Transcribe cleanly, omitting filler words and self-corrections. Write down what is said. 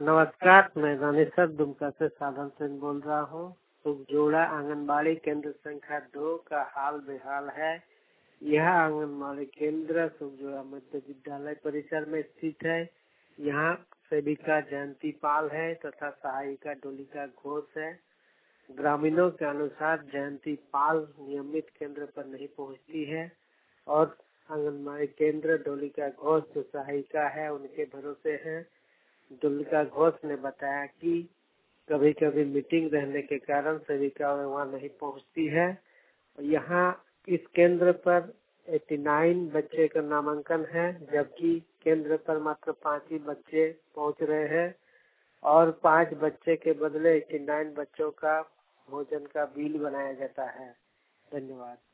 नमस्कार, मैं रामेश्वर दुमका से साधन सिंह बोल रहा हूँ। सुखजोड़ा आंगनबाड़ी केंद्र संख्या 2 का हाल बेहाल है। यह आंगनबाड़ी केंद्र सुखजोड़ा मध्य विद्यालय परिसर में स्थित है। यहाँ सेविका जयंती पाल है तथा सहायिका डोलिका घोष है। ग्रामीणों के अनुसार जयंती पाल नियमित केंद्र पर नहीं पहुँचती है और आंगनबाड़ी केंद्र डोलिका घोष जो सहायिका है उनके भरोसे है। डोलिका घोष ने बताया कि कभी कभी मीटिंग रहने के कारण सेविका वहाँ नहीं पहुँचती है। यहाँ इस केंद्र पर 89 बच्चे का नामांकन है, जबकि केंद्र पर मात्र 5 ही बच्चे पहुँच रहे हैं और 5 बच्चे के बदले 89 बच्चों का भोजन का बिल बनाया जाता है। धन्यवाद।